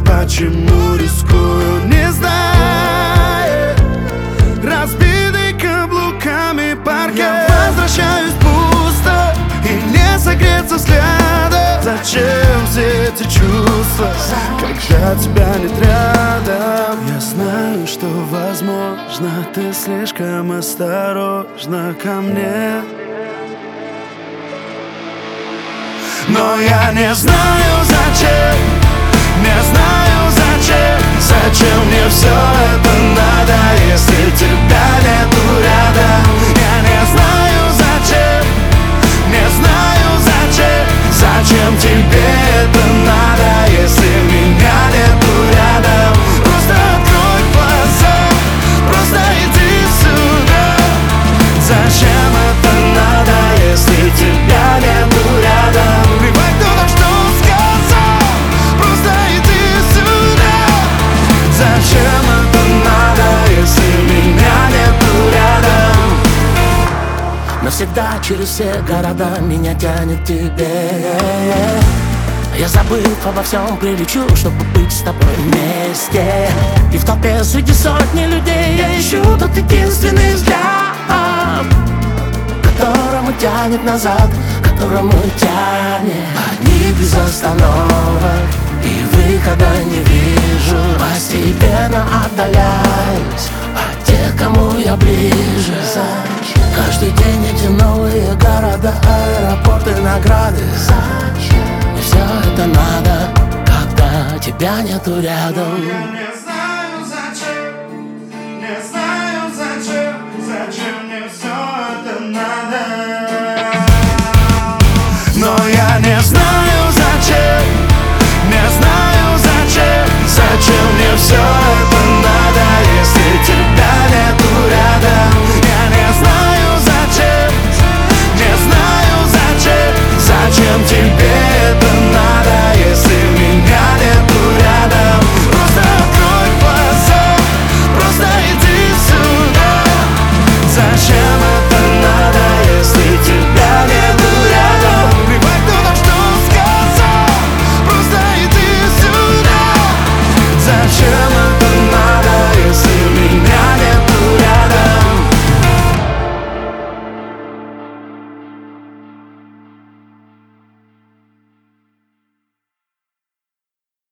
почему рискую, не зная, разбитый каблуками паркет. Я возвращаюсь пусто и не согреться взгляда. Зачем все эти чувства, когда тебя нет рядом? Я знаю, что возможно ты слишком осторожна ко мне, но я не знаю зачем, не знаю зачем мне все это надо, если тебя нету рядом. Я не знаю зачем, не знаю зачем тебе это надо, если меня нету рядом. Просто открой глаза, просто иди сюда. Зачем это надо, если тебя нету рядом? Плевать, кто там что сказал, просто иди сюда. Зачем это надо, если меня нету рядом? Навсегда через все города меня тянет к тебе. Я забыв обо всем, прилечу, чтобы быть с тобой вместе. И в толпе среди сотни людей я ищу тот единственный взгляд, которому тянет назад, которому тянет. Одни без остановок, и выхода не вижу. Постепенно отдаляюсь от тех, кому я ближе. Каждый день эти новые города, аэропорты, награды. Мне все это надо, когда тебя нету рядом. Не знаю зачем мне все это надо. Но я не знаю зачем, не знаю зачем мне все